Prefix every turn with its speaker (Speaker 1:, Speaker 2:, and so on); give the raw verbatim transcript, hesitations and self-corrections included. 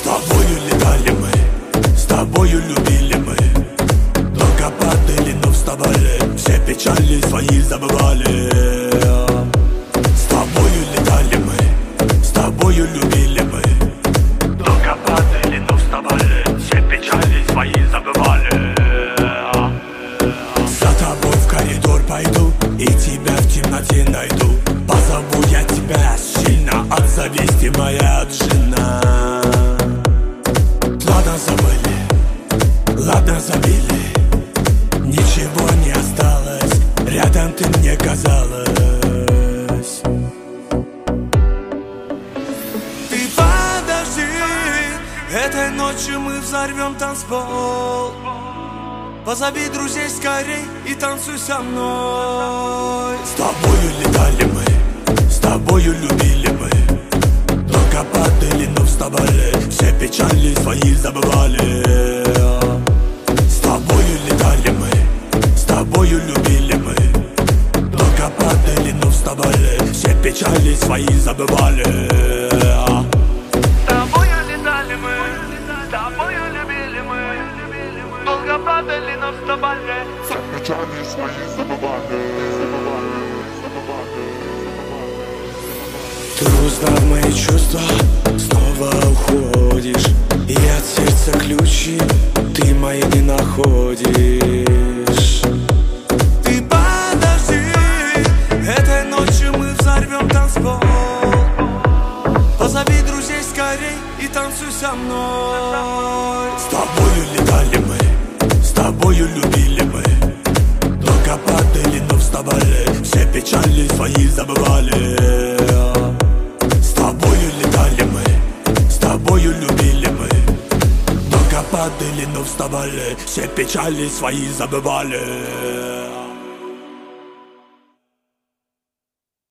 Speaker 1: тобою летали мы, с тобою любили мы. Долго падали, но вставали, все печали свои забывали. С тобою летали мы, с тобою любили мы. Долго падали, но вставали, все печали свои забывали. За тобой в коридор пойду и тебя в темноте найду. Позову я тебя сильно, отзовись ты, моя жена. Ладно, забыли, ладно, забили, ничего не осталось, рядом ты мне казалась.
Speaker 2: Ты подожди, этой ночью мы взорвем танцпол. Позови друзей скорей и танцуй со мной.
Speaker 1: С тобою летали мы, с тобою любили мы. Долго падали, но вставали, все печали свои забывали. С тобою летали мы, с тобою любили мы. Долго падали, но вставали, все печали свои забывали.
Speaker 2: С тобою летали мы, с тобою любили мы. Долго падали, но вставали,
Speaker 3: все печали свои забывали.
Speaker 1: Ты узнав мои чувства, снова уходишь, и от сердца ключи ты мои не находишь.
Speaker 2: ты подожди, этой ночью мы взорвем танцпол. Позови друзей скорей и танцуй со мной.
Speaker 1: С тобою летали мы, с тобою любили мы. Долго падали, но вставали, все печали свои забывали. С тобою летали мы, с тобою любили мы. Долго падали, но вставали, все печали свои забывали.